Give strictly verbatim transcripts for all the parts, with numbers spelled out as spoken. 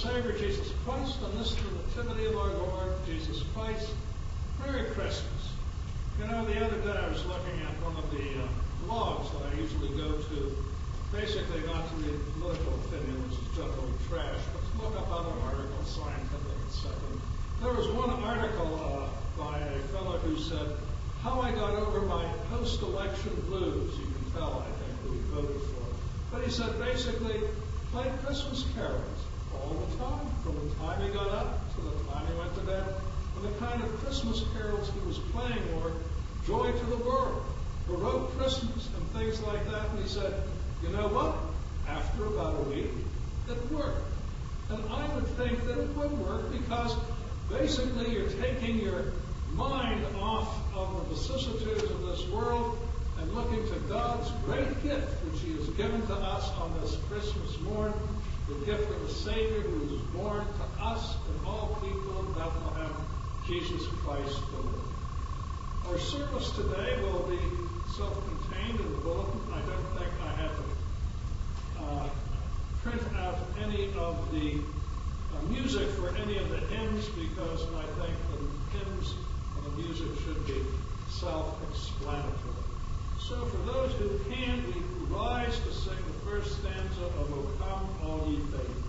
Savior Jesus Christ, on this the Nativity of our Lord Jesus Christ. Merry Christmas. You know, the other day I was looking at one of the uh, blogs that I usually go to, basically not to read political opinion, which is generally trash, but to look up other articles, scientific, et cetera. There was one article uh, by a fellow who said, how I got over my post-election blues. You can tell, I think, who he voted for. But he said, basically, play Christmas carols all the time, from the time he got up to the time he went to bed. And the kind of Christmas carols he was playing were Joy to the World, Baroque Christmas, and things like that. And he said, you know what? After about a week, it worked. And I would think that it would work because basically you're taking your mind off of the vicissitudes of this world and looking to God's great gift, which He has given to us on this Christmas morn, the gift of a Savior who was born to us and all people in Bethlehem, Jesus Christ the Lord. Our service today will be self-contained in the bulletin. I don't think I have to uh, print out any of the uh, music for any of the hymns because I think the hymns and the music should be self-explanatory. So for those who can, we rise to sing the first stanza of O Come, All Ye Faithful.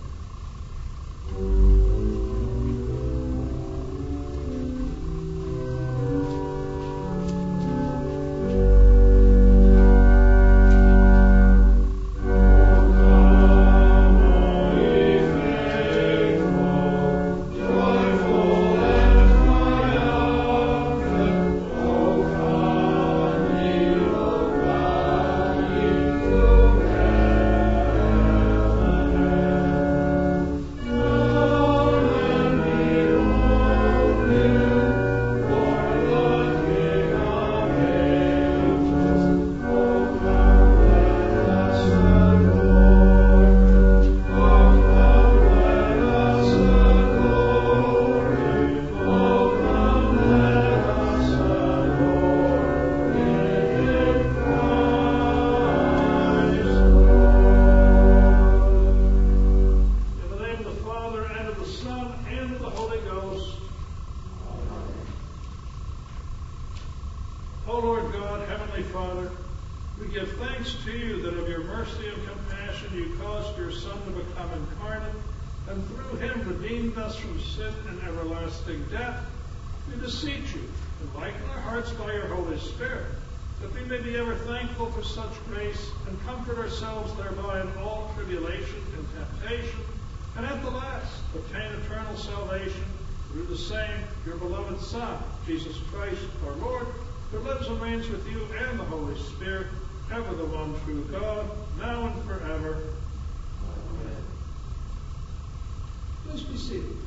Jesus Christ, our Lord, who lives and reigns with you and the Holy Spirit, ever the one true God, now and forever. Amen. Please be seated.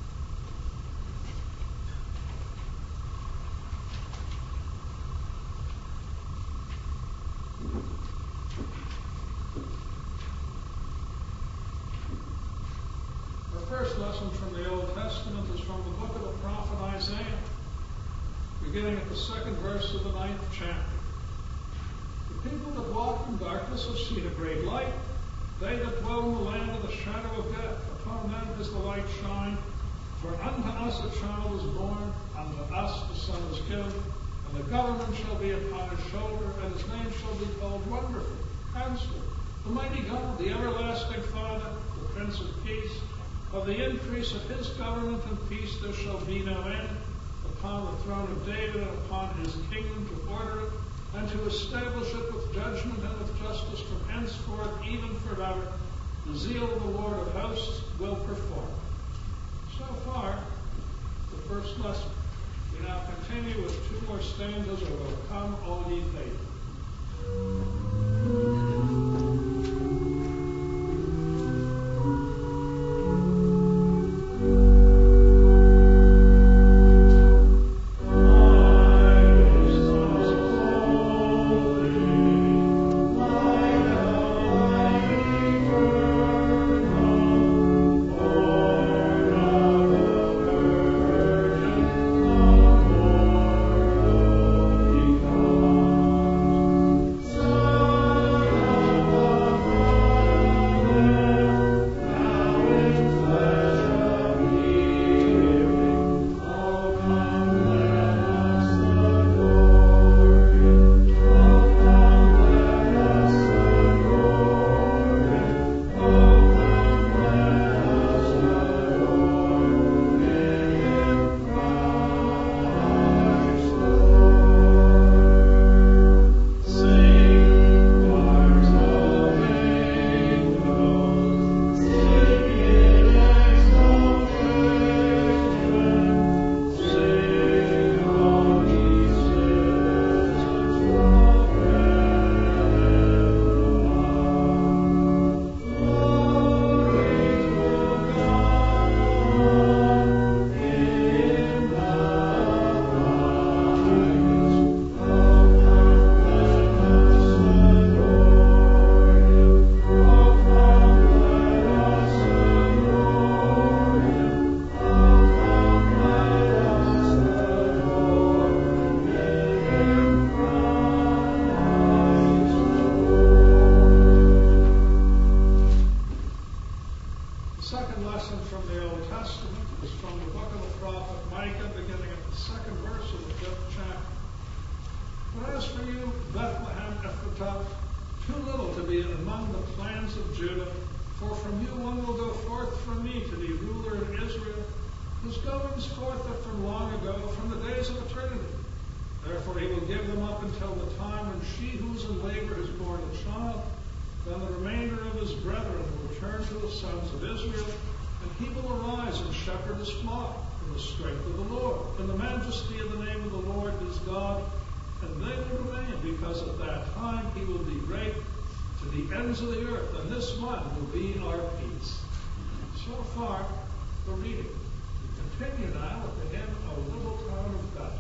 Our first lesson from the Old Testament is from the book of the prophet Isaiah, beginning at the second verse of the ninth chapter. The people that walk in darkness have seen a great light. They that dwell in the land of the shadow of death, upon them is the light shine. For unto us a child is born, unto us the Son is given, and the government shall be upon his shoulder, and his name shall be called Wonderful, Counselor, the Mighty God, the Everlasting Father, the Prince of Peace. Of the increase of his government and peace there shall be no end, upon the throne of David and upon his kingdom, to order it and to establish it with judgment and with justice from henceforth, even forever. The zeal of the Lord of hosts will perform. So far, the first lesson. We now continue with two more stanzas of O Come, All Ye Faithful. Come. Testament is from the book of the prophet Micah, beginning at the second verse of the fifth chapter. But as for you, Bethlehem Ephratah, too little to be among the clans of Judah, for from you one will go forth from me to be ruler in Israel, whose goings forth are from long ago, from the days of eternity. Therefore he will give them up until the time when she who is in labor has borne a child. Then the remainder of his brethren will return to the sons of Israel, and he will arise and shepherd his flock in the strength of the Lord, in the majesty of the name of the Lord his God. And they will remain, because at that time he will be great to the ends of the earth, and this one will be our peace. So far, the reading. We continue now with the hymn, O Little Town of Bethlehem.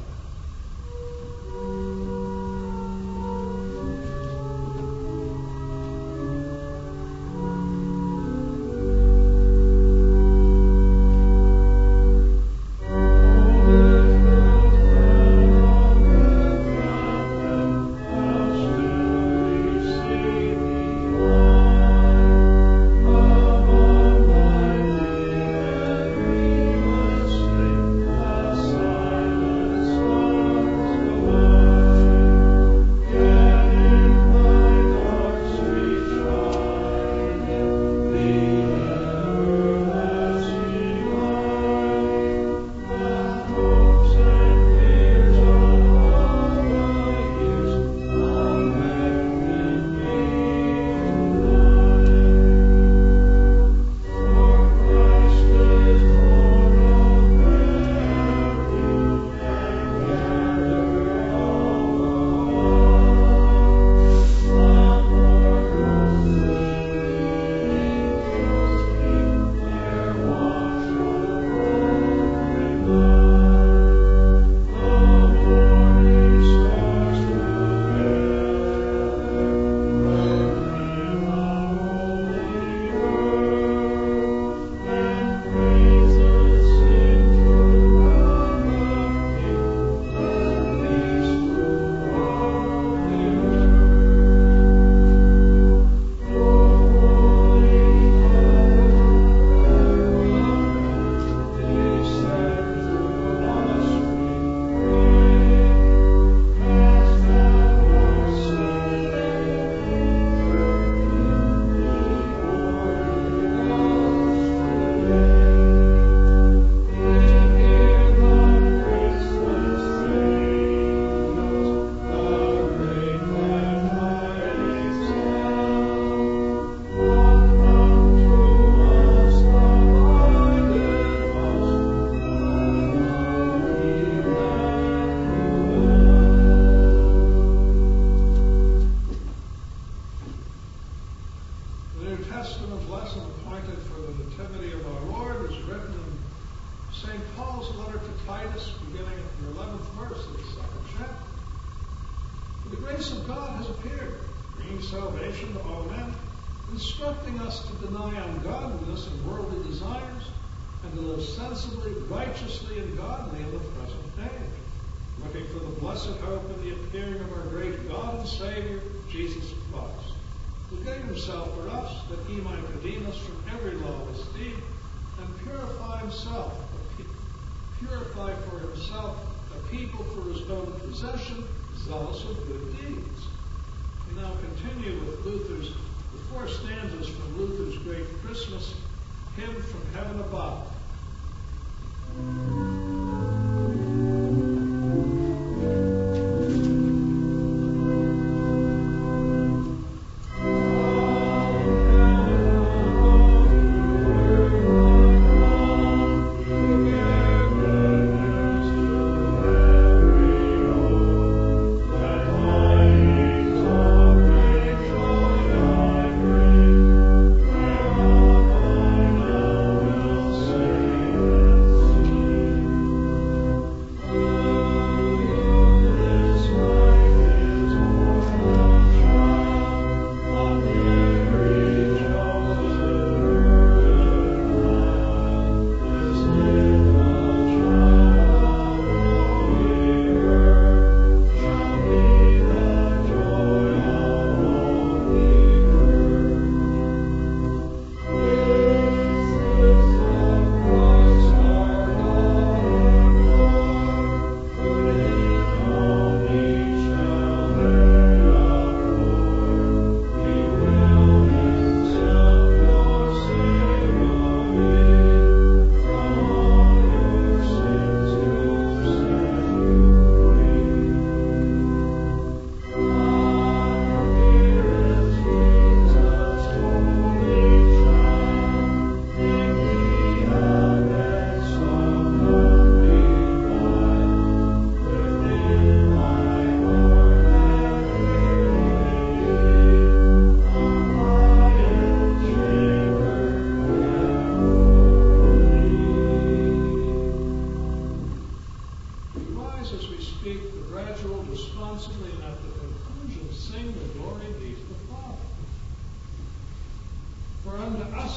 Instructing us to deny ungodliness and worldly desires, and to live sensibly, righteously, and godly in the present day, looking for the blessed hope and the appearing of our great God and Savior, Jesus Christ, who gave himself for us, that he might redeem us from every lawless deed, and purify himself, purify for himself a people for his own possession, zealous of good deeds. We now continue with Luther's The four stanzas from Luther's great Christmas hymn, From Heaven Above. Say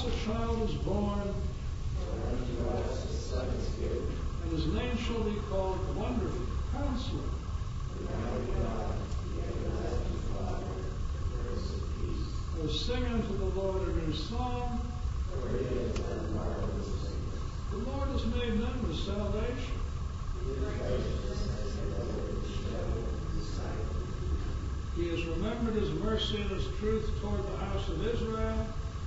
a child is born, and his name shall be called Wonderful Counselor. O sing unto the Lord a new song. The Lord has made known his salvation. He has remembered his mercy and his truth toward the house of Israel.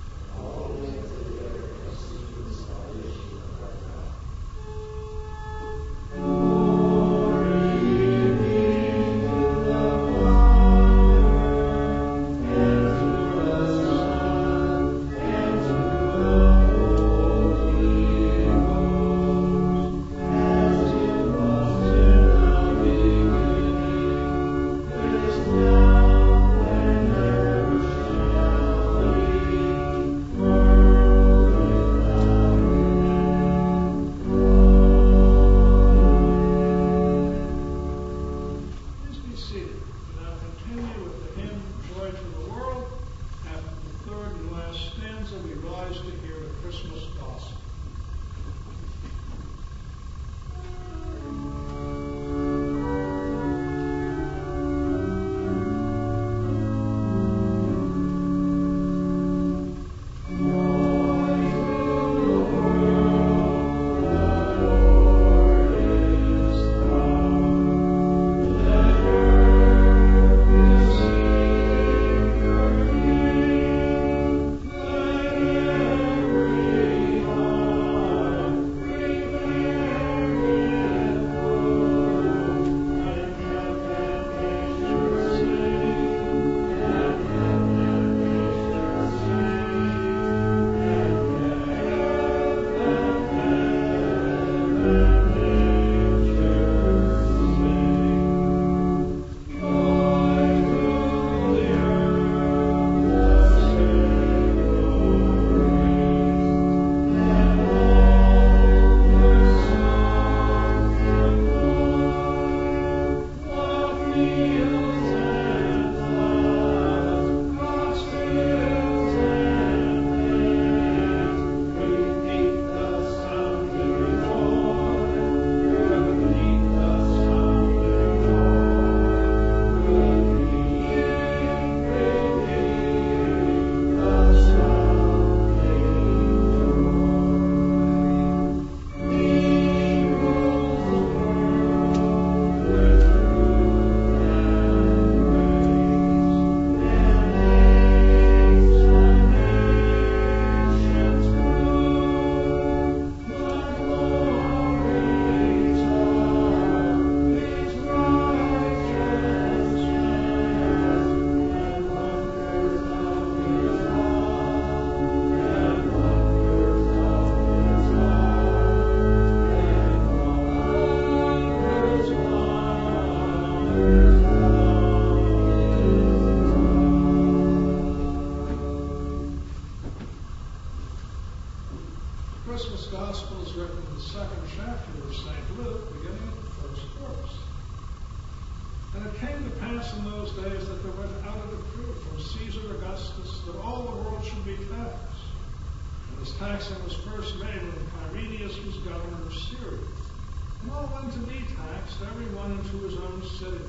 Taxing was first made when Quirinius was governor of Syria. And all went to be taxed, every one into his own city.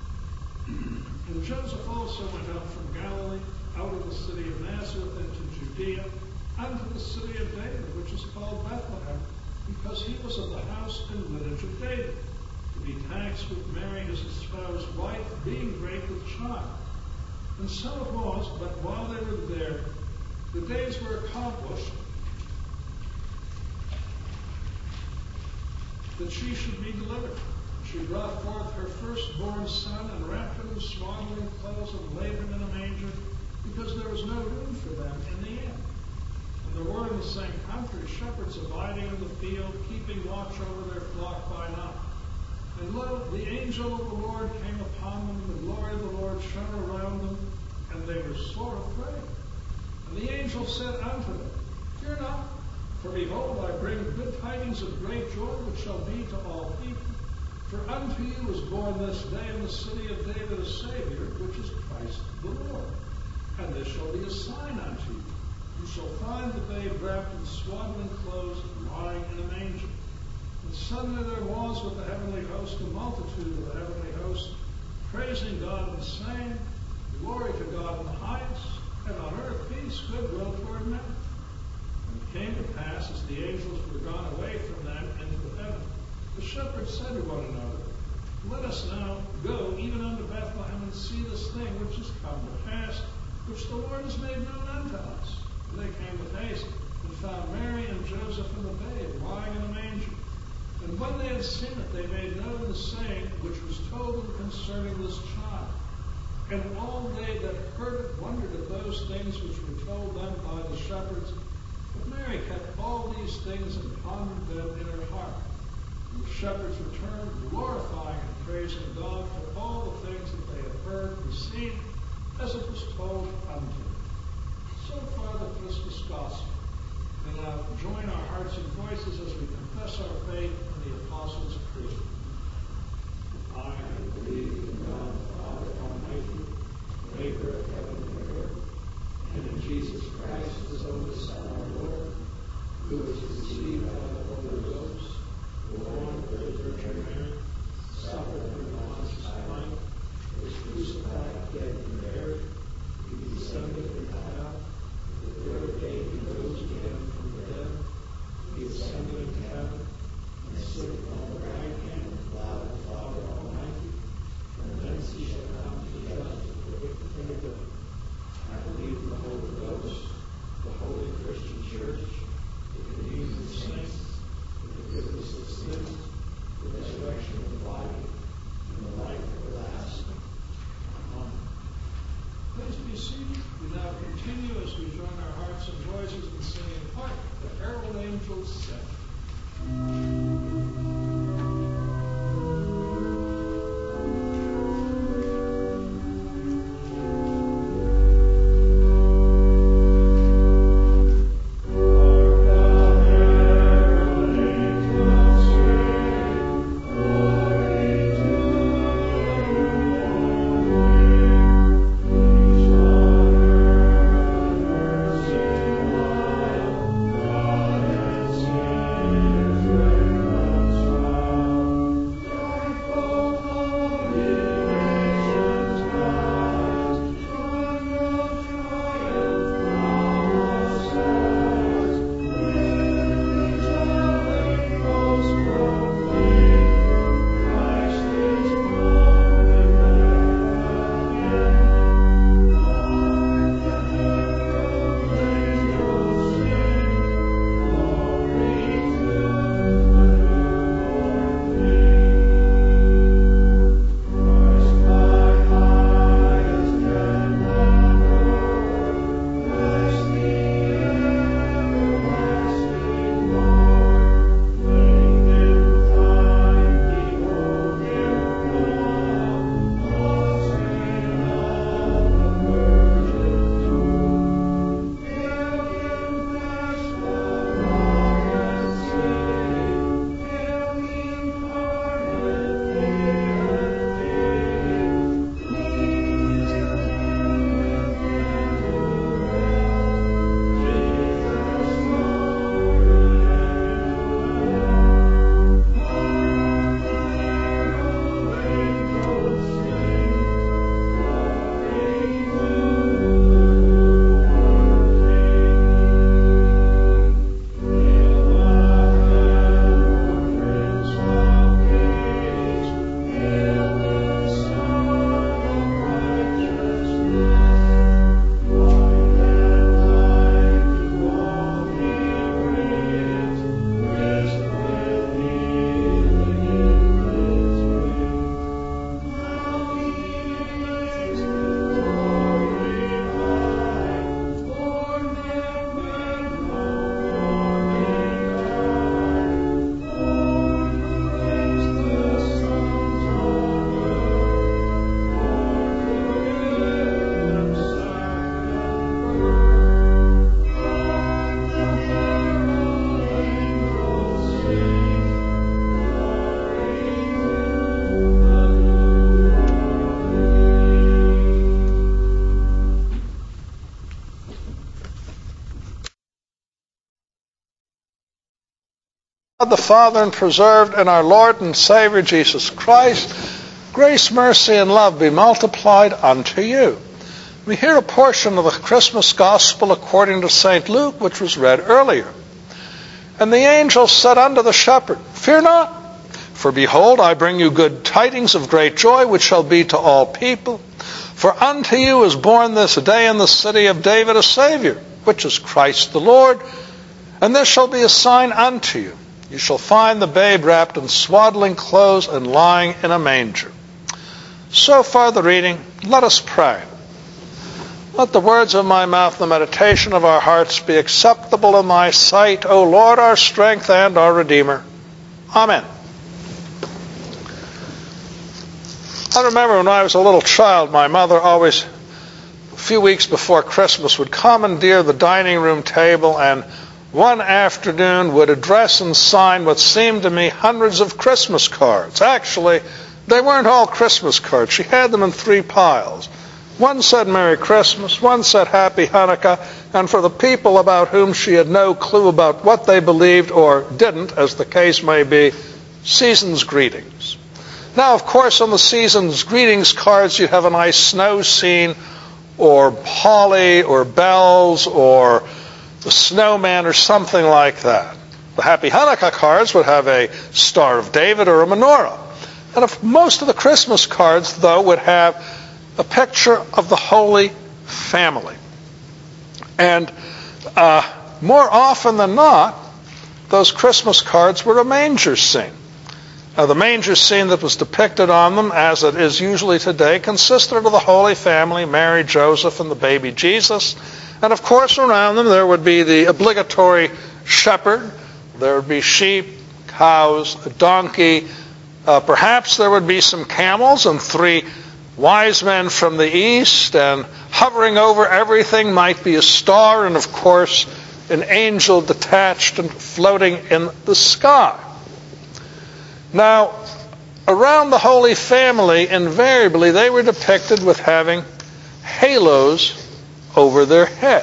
And Joseph also went up from Galilee, out of the city of Nazareth into Judea, unto the city of David, which is called Bethlehem, because he was of the house and lineage of David, to be taxed with Mary his espoused wife, being great with child. And so it was, but while they were there, the days were accomplished that she should be delivered. She brought forth her firstborn son and wrapped him in swaddling clothes and laid him in a manger, because there was no room for them in the inn. And there were in the same country shepherds abiding in the field, keeping watch over their flock by night. And lo, the angel of the Lord came upon them, and the glory of the Lord shone around them, and they were sore afraid. And the angel said unto them, Fear not, for behold, I bring good tidings of great joy, which shall be to all people. For unto you is born this day in the city of David a Savior, which is Christ the Lord. And this shall be a sign unto you. you shall find the babe wrapped in swaddling clothes, lying in a manger. And suddenly there was with the heavenly host a multitude of the heavenly host, praising God and saying, Glory to God in the highest, and on earth peace, goodwill toward men. And it came to pass, as the angels were gone away from them into heaven, the shepherds said to one another, Let us now go even unto Bethlehem and see this thing which is come to pass, which the Lord has made known unto us. And they came with haste, and found Mary and Joseph and the babe lying in a manger. And when they had seen it, they made known the saying which was told them concerning this child. And all they that heard it wondered at those things which were told them by the shepherds. But Mary kept all these things and pondered them in her heart. And the shepherds returned, glorifying and praising God for all the things that they had heard and seen, as it was told unto them. So far the Christmas gospel. And now join our hearts and voices as we confess our faith in the Apostles' Creed. I believe in God, Father Almighty, maker of heaven and earth, and in Jesus Christ, his only Son, our Lord, who was conceived by the Holy Ghost, born of the Virgin Mary, suffered under Pontius Pilate, was crucified, dead, and buried. He descended into hell. The third day he rose again from the dead. He ascended into heaven, and sitteth on the right hand of God the Father Almighty. From thence he shall come to judge the wicked and the good. I believe in the Holy Ghost, the holy Christian Church, the communion of saints, the forgiveness of sins, the resurrection of the body, and the life everlasting. Amen. Please be seated. We now continue as we join our hearts and voices in singing part the Herald Angels Sing. God the Father and preserved in our Lord and Savior Jesus Christ, grace, mercy, and love be multiplied unto you. We hear a portion of the Christmas Gospel according to Saint Luke, which was read earlier. And the angel said unto the shepherd, Fear not, for behold, I bring you good tidings of great joy, which shall be to all people. For unto you is born this day in the city of David a Savior, which is Christ the Lord. And this shall be a sign unto you. You shall find the babe wrapped in swaddling clothes and lying in a manger. So far the reading. Let us pray. Let the words of my mouth and the meditation of our hearts be acceptable in thy sight, O Lord, our strength and our Redeemer. Amen. I remember when I was a little child, my mother always, a few weeks before Christmas, would commandeer the dining room table and one afternoon would address and sign what seemed to me hundreds of Christmas cards. Actually, they weren't all Christmas cards. She had them in three piles. One said Merry Christmas, one said Happy Hanukkah, and for the people about whom she had no clue about what they believed or didn't, as the case may be, Season's Greetings. Now, of course, on the Season's Greetings cards, you have a nice snow scene, or holly, or bells, or the snowman, or something like that. The Happy Hanukkah cards would have a Star of David or a menorah. And if most of the Christmas cards, though, would have a picture of the Holy Family. And uh, more often than not, those Christmas cards were a manger scene. Now, the manger scene that was depicted on them, as it is usually today, consisted of the Holy Family, Mary, Joseph, and the baby Jesus. And of course, around them there would be the obligatory shepherd. There would be sheep, cows, a donkey. Uh, perhaps there would be some camels and three wise men from the east. And hovering over everything might be a star and, of course, an angel detached and floating in the sky. Now, around the Holy Family, invariably, they were depicted with having halos over their head.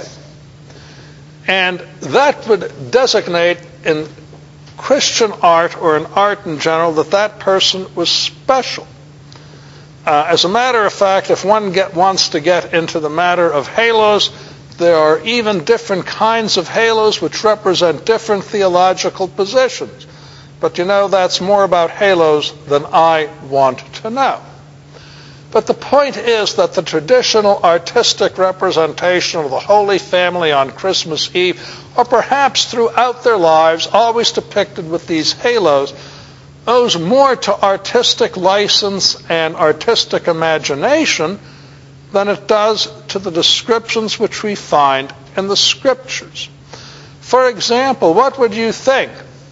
And that would designate in Christian art or in art in general that that person was special. Uh, as a matter of fact, if one get, wants to get into the matter of halos, there are even different kinds of halos which represent different theological positions. But you know, that's more about halos than I want to know. But the point is that the traditional artistic representation of the Holy Family on Christmas Eve, or perhaps throughout their lives, always depicted with these halos, owes more to artistic license and artistic imagination than it does to the descriptions which we find in the Scriptures. For example, what would you think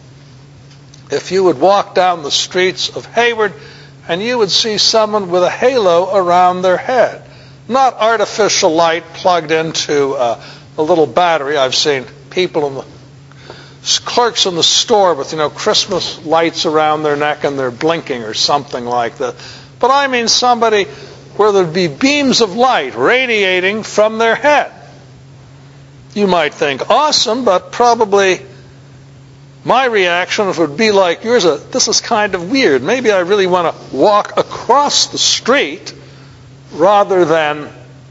if you would walk down the streets of Hayward and you would see someone with a halo around their head? Not artificial light plugged into uh, a little battery. I've seen people in the clerks in the store with, you know, Christmas lights around their neck and they're blinking or something like that. But I mean somebody where there'd be beams of light radiating from their head. You might think, awesome, but probably my reaction would be like yours. A, this is kind of weird. Maybe I really want to walk across the street rather than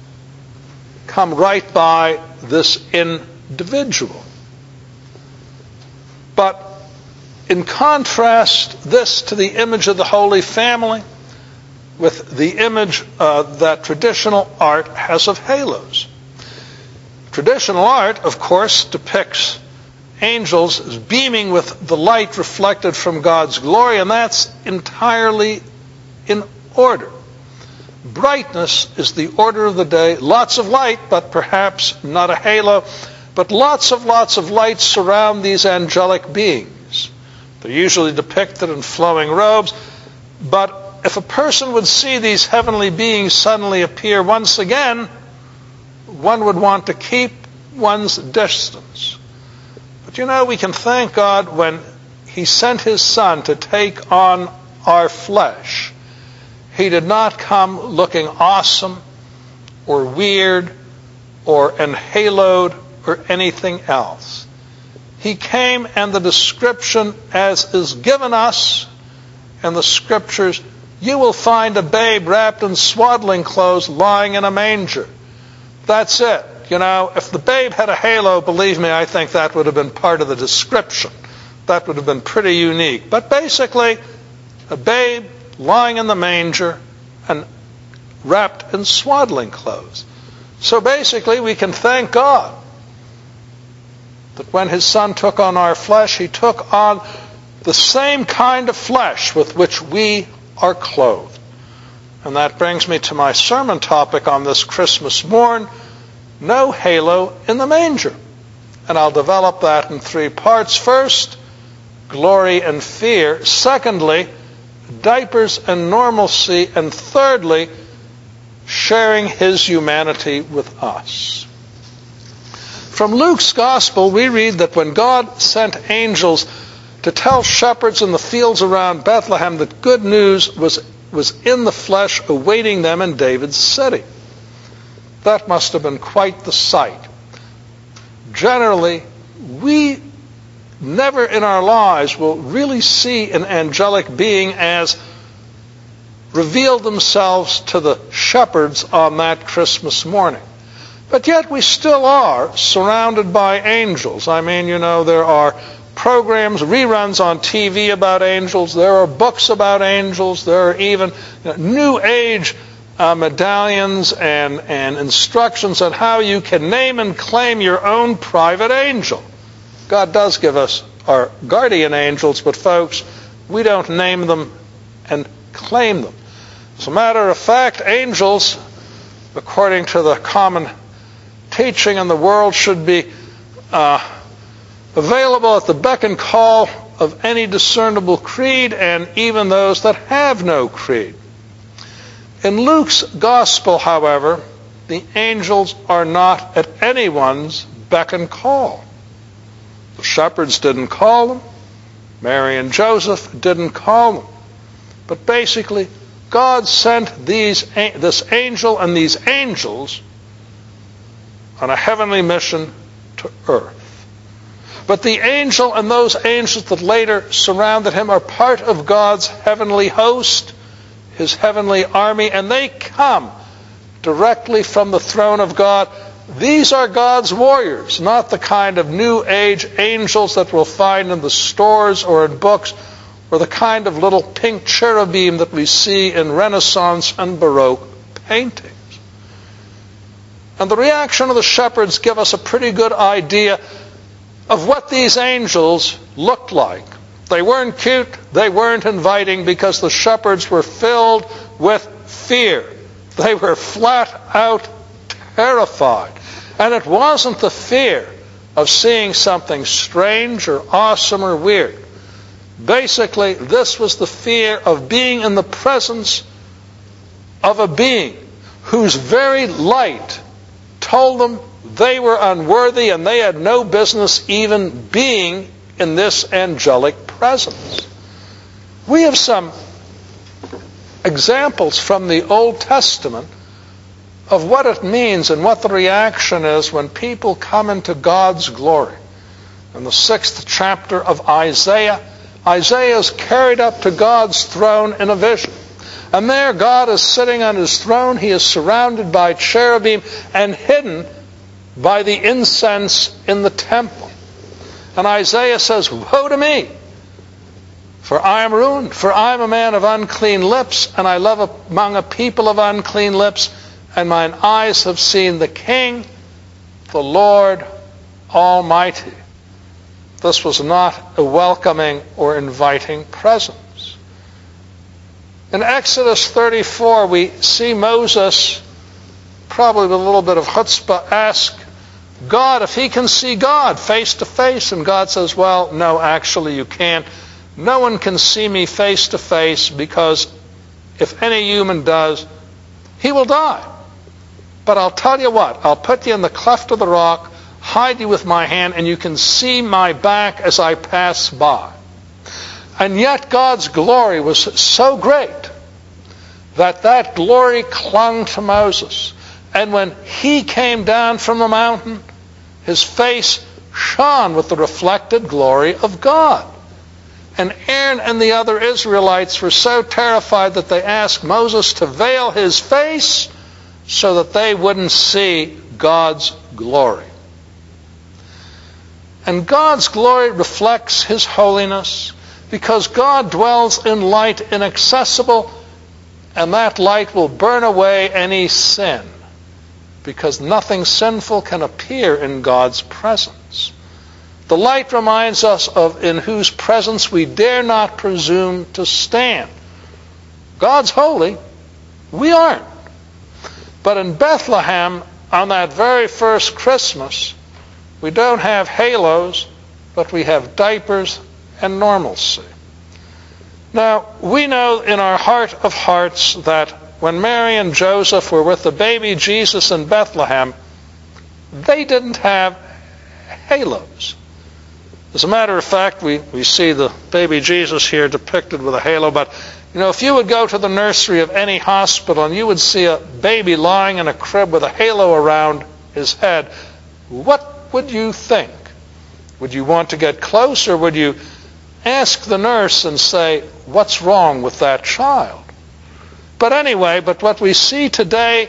come right by this individual. But in contrast this to the image of the Holy Family with the image uh, that traditional art has of halos. Traditional art, of course, depicts angels as beaming with the light reflected from God's glory, and that's entirely in order. Brightness is the order of the day. Lots of light, but perhaps not a halo. But lots of lots of light surround these angelic beings. They're usually depicted in flowing robes. But if a person would see these heavenly beings suddenly appear once again, one would want to keep one's distance. But you know, we can thank God when He sent His Son to take on our flesh. He did not come looking awesome or weird or enhaloed or anything else. He came, and the description as is given us in the Scriptures, you will find a babe wrapped in swaddling clothes lying in a manger. That's it. You know, if the babe had a halo, believe me, I think that would have been part of the description. That would have been pretty unique. But basically, a babe lying in the manger and wrapped in swaddling clothes. So basically, we can thank God that when his Son took on our flesh, he took on the same kind of flesh with which we are clothed. And that brings me to my sermon topic on this Christmas morn, no halo in the manger. And I'll develop that in three parts. First, glory and fear. Secondly, diapers and normalcy. And thirdly, sharing his humanity with us. From Luke's Gospel, we read that when God sent angels to tell shepherds in the fields around Bethlehem that good news was, was in the flesh awaiting them in David's city. That must have been quite the sight. Generally, we never in our lives will really see an angelic being as revealed themselves to the shepherds on that Christmas morning. But yet we still are surrounded by angels. I mean, you know, there are programs, reruns on T V about angels. There are books about angels. There are even you know, New Age uh, medallions and, and instructions on how you can name and claim your own private angel. God does give us our guardian angels, but folks, we don't name them and claim them. As a matter of fact, angels, according to the common teaching in the world, should be uh, available at the beck and call of any discernible creed, and even those that have no creed. In Luke's Gospel, however, the angels are not at anyone's beck and call. The shepherds didn't call them. Mary and Joseph didn't call them. But basically, God sent these, this angel and these angels on a heavenly mission to earth. But the angel and those angels that later surrounded him are part of God's heavenly host, his heavenly army, and they come directly from the throne of God. These are God's warriors, not the kind of New Age angels that we'll find in the stores or in books, or the kind of little pink cherubim that we see in Renaissance and Baroque paintings. And the reaction of the shepherds give us a pretty good idea of what these angels looked like. They weren't cute, they weren't inviting, because the shepherds were filled with fear. They were flat out terrified. And it wasn't the fear of seeing something strange or awesome or weird. Basically, this was the fear of being in the presence of a being whose very light told them they were unworthy and they had no business even being in this angelic presence. We have some examples from the Old Testament of what it means and what the reaction is when people come into God's glory. In the sixth chapter of Isaiah, Isaiah is carried up to God's throne in a vision. And there God is sitting on his throne. He is surrounded by cherubim and hidden by the incense in the temple. And Isaiah says, "Woe to me, for I am ruined, for I am a man of unclean lips, and I live among a people of unclean lips, and mine eyes have seen the King, the Lord Almighty." This was not a welcoming or inviting presence. In Exodus thirty-four, we see Moses, probably with a little bit of chutzpah, ask God if he can see God face to face. And God says, well, no, actually you can't. No one can see me face to face, because if any human does, he will die. But I'll tell you what, I'll put you in the cleft of the rock, hide you with my hand, and you can see my back as I pass by. And yet God's glory was so great that that glory clung to Moses. And when he came down from the mountain, his face shone with the reflected glory of God. And Aaron and the other Israelites were so terrified that they asked Moses to veil his face so that they wouldn't see God's glory. And God's glory reflects his holiness because God dwells in light inaccessible, and that light will burn away any sin because nothing sinful can appear in God's presence. The light reminds us of in whose presence we dare not presume to stand. God's holy, we aren't. But in Bethlehem, on that very first Christmas, we don't have halos, but we have diapers and normalcy. Now, we know in our heart of hearts that when Mary and Joseph were with the baby Jesus in Bethlehem, they didn't have halos. As a matter of fact, we, we see the baby Jesus here depicted with a halo, but you know, if you would go to the nursery of any hospital and you would see a baby lying in a crib with a halo around his head, what would you think? Would you want to get close, or would you ask the nurse and say, what's wrong with that child? But anyway, but what we see today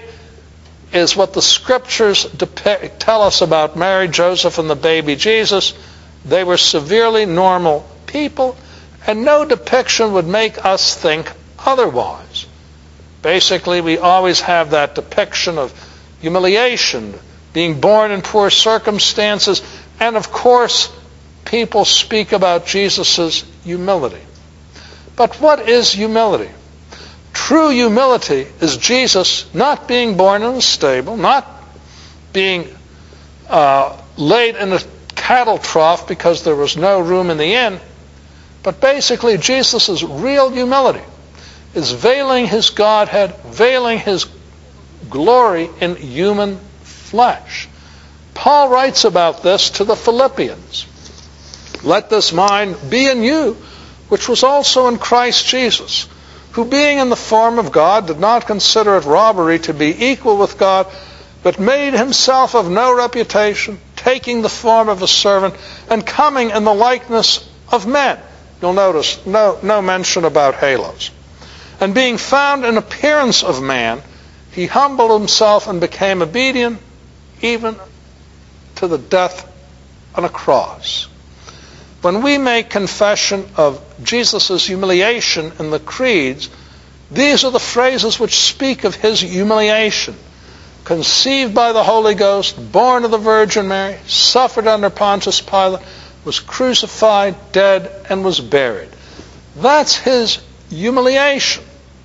is what the scriptures depict, tell us about Mary, Joseph, and the baby Jesus. They were severely normal people, and no depiction would make us think otherwise. Basically, we always have that depiction of humiliation, being born in poor circumstances, and of course, people speak about Jesus' humility. But what is humility? True humility is Jesus not being born in a stable, not being uh, laid in a cattle trough because there was no room in the inn, but basically Jesus' real humility is veiling his Godhead, veiling his glory in human flesh. Paul writes about this to the Philippians. Let this mind be in you, which was also in Christ Jesus, who being in the form of God did not consider it robbery to be equal with God, but made himself of no reputation, taking the form of a servant, and coming in the likeness of men. You'll notice no, no mention about halos. And being found in appearance of man, he humbled himself and became obedient even to the death on a cross. When we make confession of Jesus' humiliation in the creeds, these are the phrases which speak of his humiliation. Conceived by the Holy Ghost, born of the Virgin Mary, suffered under Pontius Pilate, was crucified, dead, and was buried. That's his humiliation.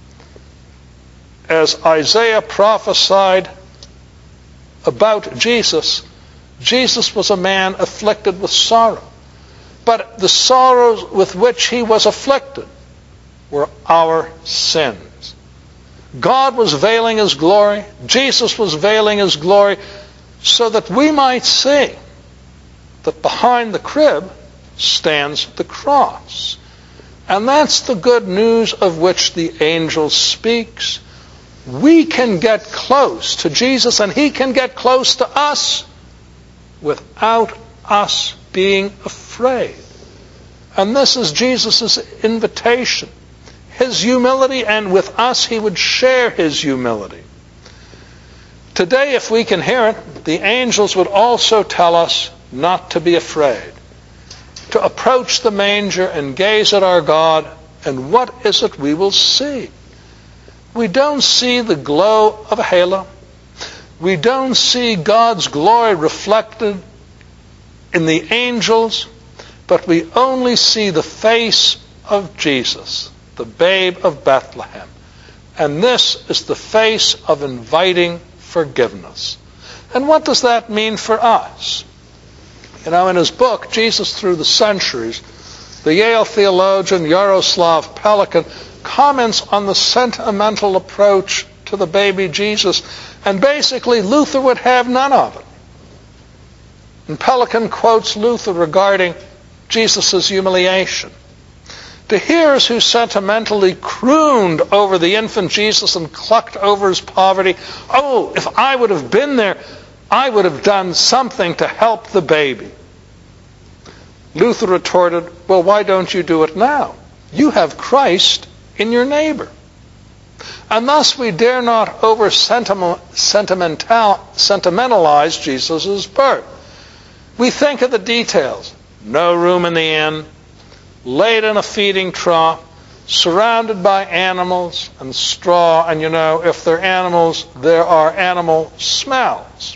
As Isaiah prophesied about Jesus, Jesus was a man afflicted with sorrow. But the sorrows with which he was afflicted were our sins. God was veiling his glory. Jesus was veiling his glory so that we might see that behind the crib stands the cross. And that's the good news of which the angel speaks. We can get close to Jesus, and he can get close to us without us being afraid. And this is Jesus' invitation. His humility, and with us he would share his humility. Today, if we can hear it, the angels would also tell us not to be afraid, to approach the manger and gaze at our God, and what is it we will see? We don't see the glow of a halo. We don't see God's glory reflected in the angels, but we only see the face of Jesus, the babe of Bethlehem. And this is the face of inviting forgiveness. And what does that mean for us? You know, in his book, Jesus Through the Centuries, the Yale theologian Yaroslav Pelikan comments on the sentimental approach to the baby Jesus, and basically Luther would have none of it. And Pelikan quotes Luther regarding Jesus' humiliation. To hearers who sentimentally crooned over the infant Jesus and clucked over his poverty, oh, if I would have been there, I would have done something to help the baby. Luther retorted, well, why don't you do it now? You have Christ in your neighbor. And thus we dare not over-sentimentalize Jesus' birth. We think of the details. No room in the inn, laid in a feeding trough, surrounded by animals and straw, and you know, if they're animals, there are animal smells.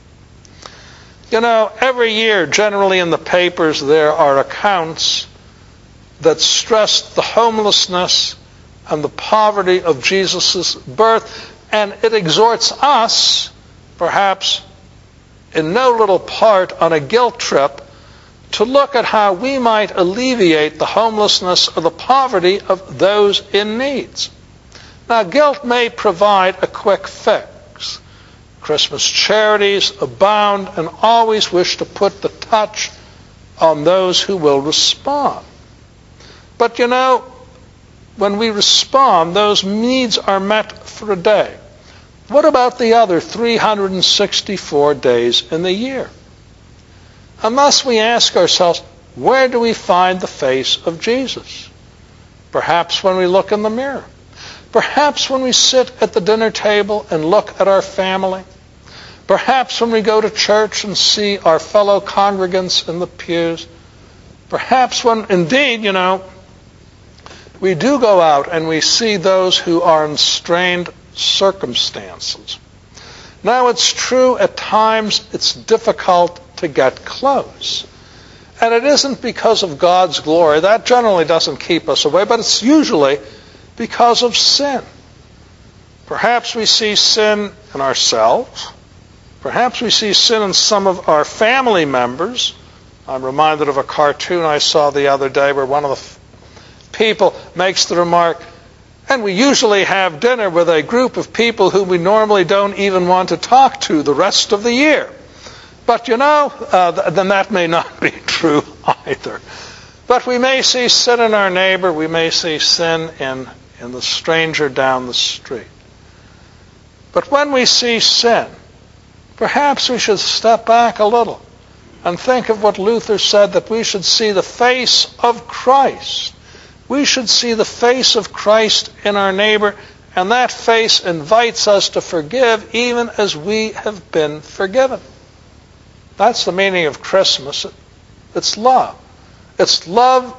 You know, every year, generally in the papers, there are accounts that stress the homelessness and the poverty of Jesus' birth, and it exhorts us, perhaps in no little part on a guilt trip, to look at how we might alleviate the homelessness or the poverty of those in need. Now, guilt may provide a quick fix. Christmas charities abound and always wish to put the touch on those who will respond. But you know, when we respond, those needs are met for a day. What about the other three hundred sixty-four days in the year? And thus we ask ourselves, where do we find the face of Jesus? Perhaps when we look in the mirror. Perhaps when we sit at the dinner table and look at our family. Perhaps when we go to church and see our fellow congregants in the pews. Perhaps when, indeed, you know, we do go out and we see those who are in strained circumstances. Now, it's true, at times it's difficult to get close. And it isn't because of God's glory. That generally doesn't keep us away, but it's usually because of sin. Perhaps we see sin in ourselves. Perhaps we see sin in some of our family members. I'm reminded of a cartoon I saw the other day where one of the people makes the remark, and we usually have dinner with a group of people who we normally don't even want to talk to the rest of the year. But you know, uh, then that may not be true either. But we may see sin in our neighbor. We may see sin in, in the stranger down the street. But when we see sin, perhaps we should step back a little and think of what Luther said, that we should see the face of Christ. We should see the face of Christ in our neighbor, and that face invites us to forgive even as we have been forgiven. That's the meaning of Christmas. It's love. It's love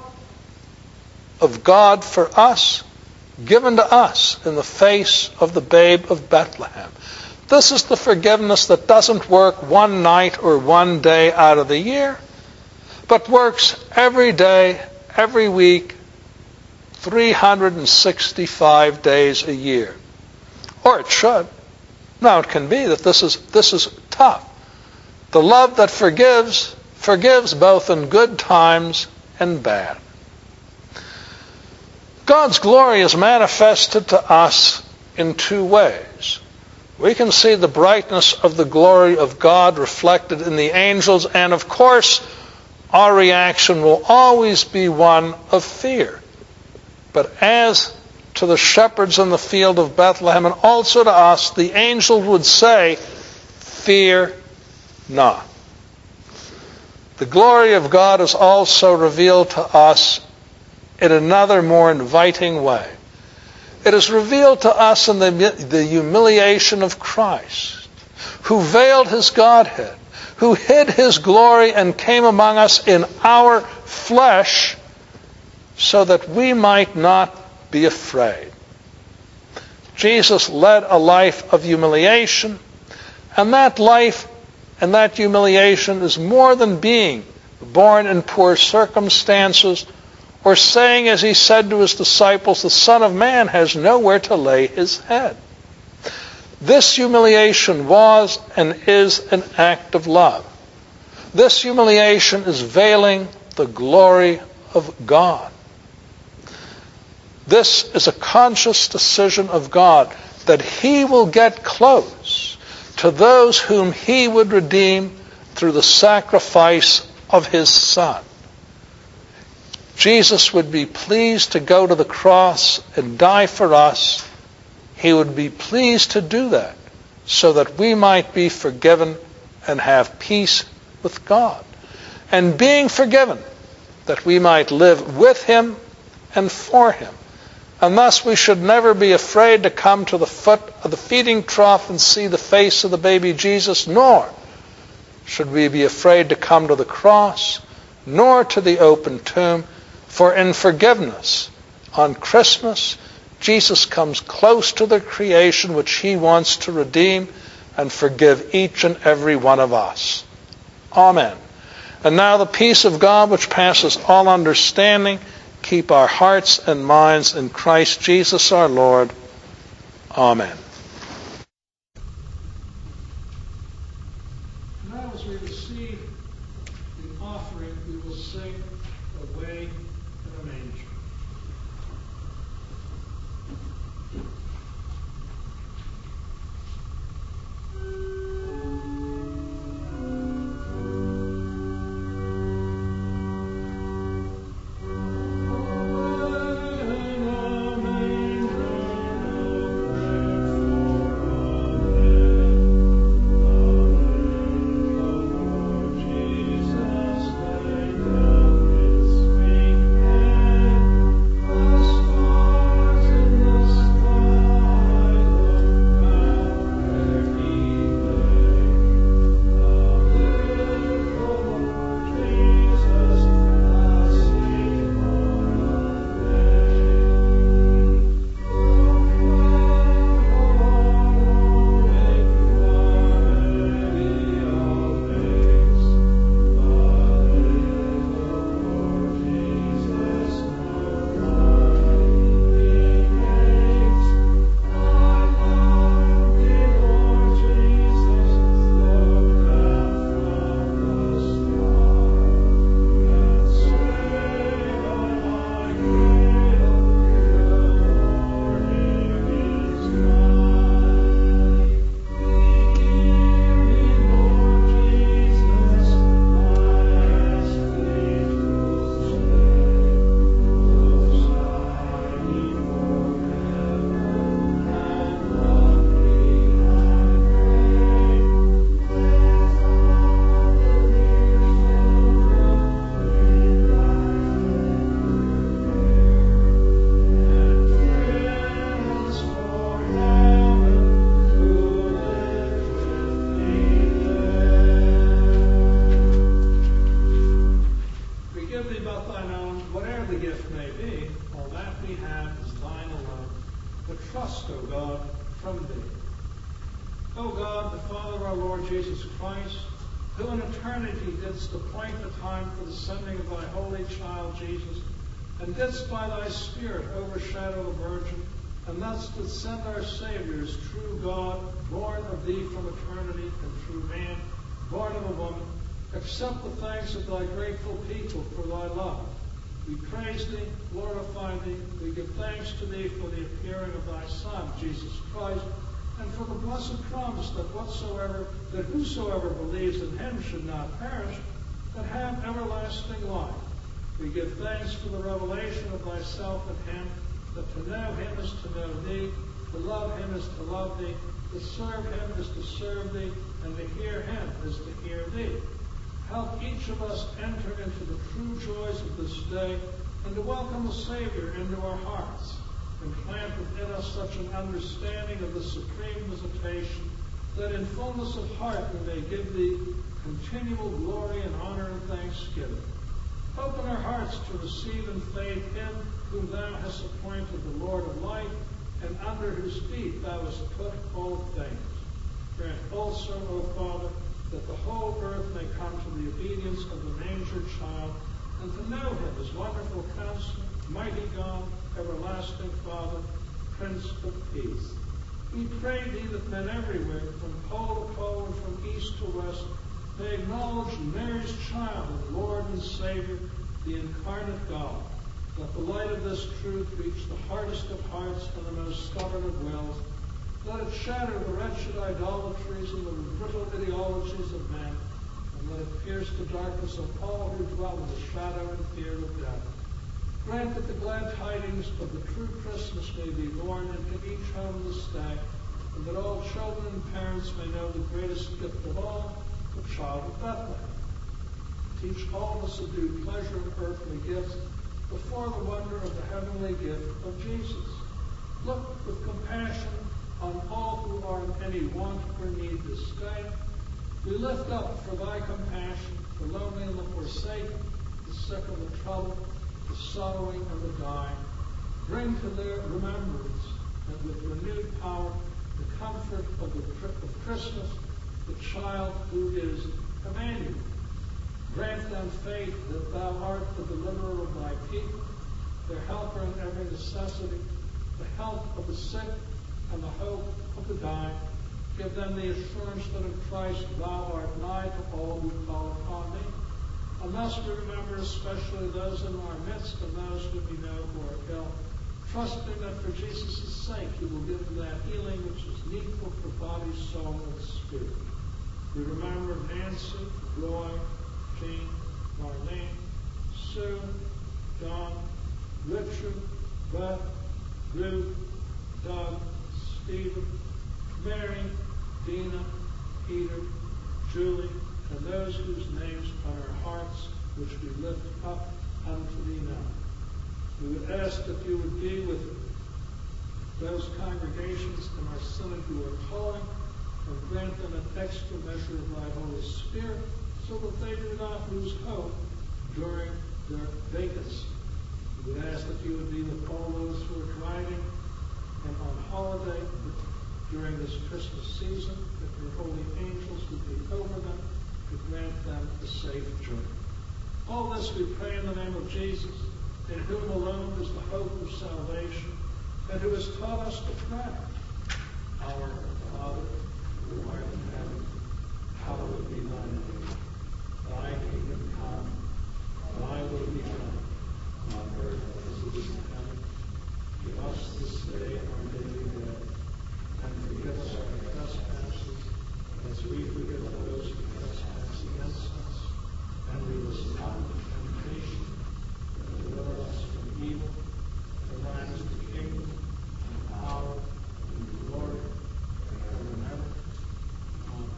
of God for us, given to us in the face of the babe of Bethlehem. This is the forgiveness that doesn't work one night or one day out of the year, but works every day, every week, three hundred sixty-five days a year. Or it should. Now, it can be that this is this is tough. The love that forgives, forgives both in good times and bad. God's glory is manifested to us in two ways. We can see the brightness of the glory of God reflected in the angels, and of course, our reaction will always be one of fear. But as to the shepherds in the field of Bethlehem, and also to us, the angels would say, fear not. The glory of God is also revealed to us in another more inviting way. It is revealed to us in the, the humiliation of Christ, who veiled his Godhead, who hid his glory and came among us in our flesh so that we might not be afraid. Jesus led a life of humiliation, and that life and that humiliation is more than being born in poor circumstances or saying, as he said to his disciples, the Son of Man has nowhere to lay his head. This humiliation was and is an act of love. This humiliation is veiling the glory of God. This is a conscious decision of God that he will get close to those whom he would redeem through the sacrifice of his Son. Jesus would be pleased to go to the cross and die for us. He would be pleased to do that so that we might be forgiven and have peace with God. And being forgiven that we might live with him and for him. And thus we should never be afraid to come to the foot of the feeding trough and see the face of the baby Jesus, nor should we be afraid to come to the cross, nor to the open tomb, for in forgiveness on Christmas, Jesus comes close to the creation which he wants to redeem and forgive each and every one of us. Amen. And now the peace of God, which passes all understanding, keep our hearts and minds in Christ Jesus our Lord. Amen. Now as we receive the offering, we will sing Away in a Manger. And didst by thy Spirit overshadow the Virgin, and thus didst send our Savior as true God, born of thee from eternity, and true man, born of a woman. Accept the thanks of thy grateful people for thy love. We praise thee, glorify thee, we give thanks to thee for the appearing of thy Son, Jesus Christ, and for the blessed promise that whatsoever, that whosoever believes in him should not perish, but have everlasting life. We give thanks for the revelation of thyself in him, that to know him is to know thee, to love him is to love thee, to serve him is to serve thee, and to hear him is to hear thee. Help each of us enter into the true joys of this day, and to welcome the Savior into our hearts, and plant within us such an understanding of the supreme visitation, that in fullness of heart we may give thee continual glory and honor and thanksgiving. Open our hearts to receive in faith him whom thou hast appointed the Lord of life, and under whose feet thou hast put all things. Grant also, O Father, that the whole earth may come to the obedience of the manger child, and to know him as wonderful Counselor, mighty God, everlasting Father, Prince of Peace. We pray thee that men everywhere, from pole to pole and from east to west, may acknowledge Mary's child and Lord and Savior, the incarnate God. Let the light of this truth reach the hardest of hearts and the most stubborn of wills. Let it shatter the wretched idolatries and the brittle ideologies of men, and let it pierce the darkness of all who dwell in the shadow and fear of death. Grant that the glad tidings of the true Christmas may be borne into each home this day, and that all children and parents may know the greatest gift of all, the child of Bethlehem. teach all to subdue pleasure and earthly gifts before the wonder of the heavenly gift of Jesus. Look with compassion on all who are in any want or need this day. We lift up for thy compassion the lonely and the forsaken, the sick and the troubled, the sorrowing and the dying. Bring to their remembrance and with renewed power the comfort of the of Christmas, the child who is Emmanuel. Grant them faith that thou art the deliverer of thy people, their helper in every necessity, the help of the sick and the hope of the dying. Give them the assurance that in Christ thou art nigh to all who call upon thee. And thus we remember especially those in our midst and those whom we know who are ill, trusting that for Jesus' sake you will give them that healing which is needful for body, soul, and spirit. We remember Nancy, Roy, Jean, Marlene, Sue, John, Richard, Beth, Ruth, Doug, Stephen, Mary, Dina, Peter, Julie, and those whose names on our hearts, which we lift up unto thee now. We would ask that you would be with those congregations in our synod who are calling, and grant them an extra measure of thy Holy Spirit, so that they do not lose hope during their vacancy. We would ask that you would be with all those who are driving and on holiday during this Christmas season, that your holy angels would be over them to grant them a safe journey. All this we pray in the name of Jesus, in whom alone is the hope of salvation, and who has taught us to pray. Our Father, who art in heaven, hallowed be thy name. Thy kingdom come, thy will be done, on earth as it is in heaven. Give us this day our daily bread, and forgive us our trespasses, as we forgive those who trespass against us. And lead us not into temptation, but deliver us from evil. For thine is the kingdom, and the power, and the glory, forever and ever. Amen.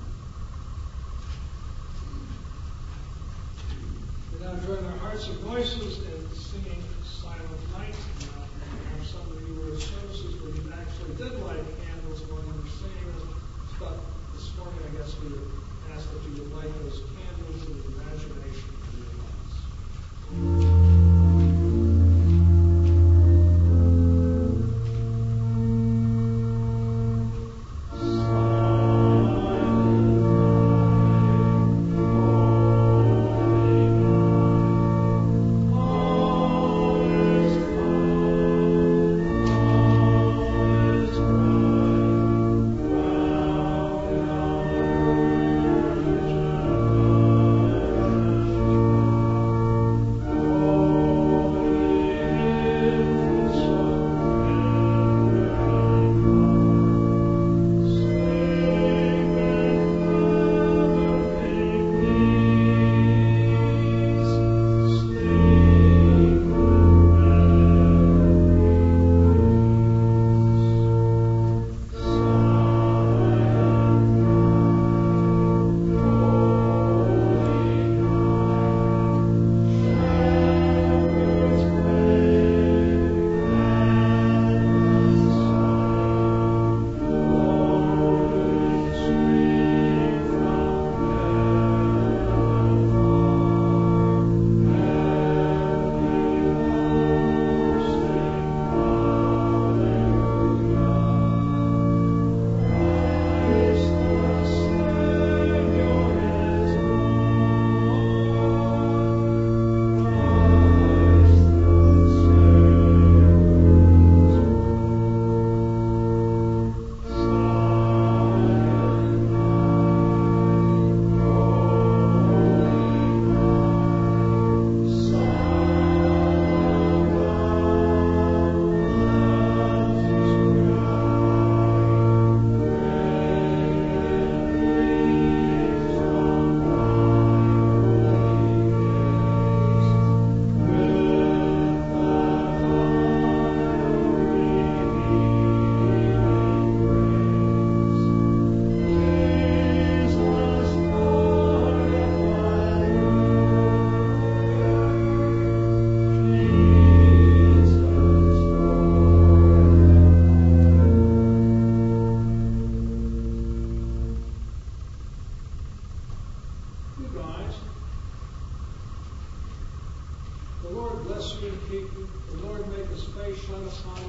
We now join our hearts and voices in singing Silent Night. Uh, and some of you were at services where you actually did light candles while you were singing them. But this morning, I guess we would ask that you would light those candles in the imagination of your lives. Oh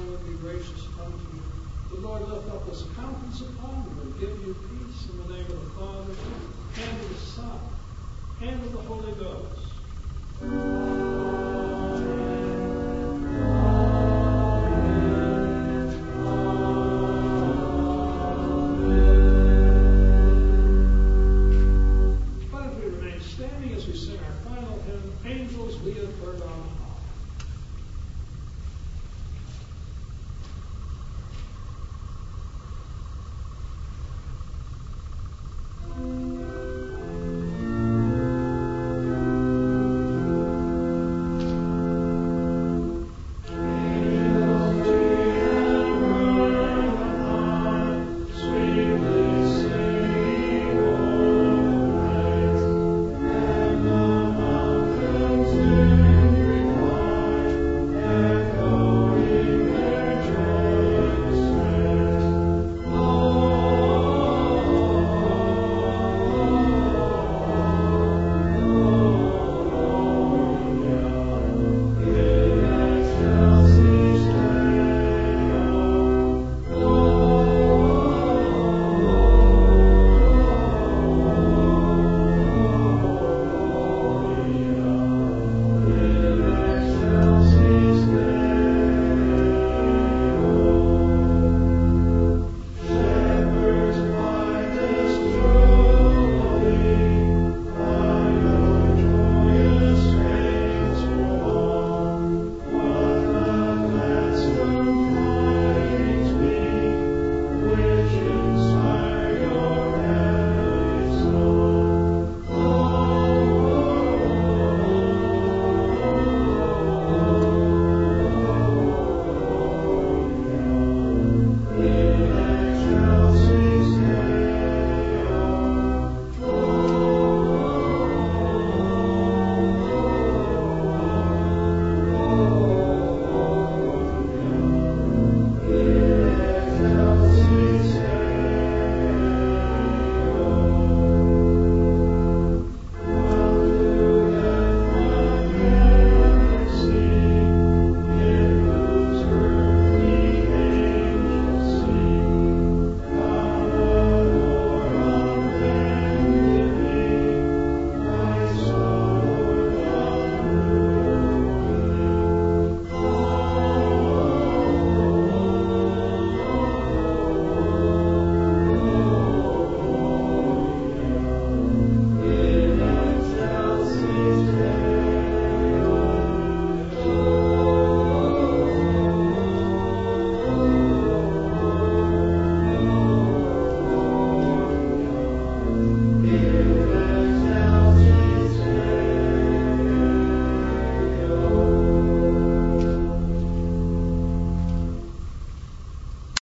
you and be gracious unto you. The Lord lift up his countenance upon you and give you peace in the name of the Father, and of the Son, and of the Holy Ghost.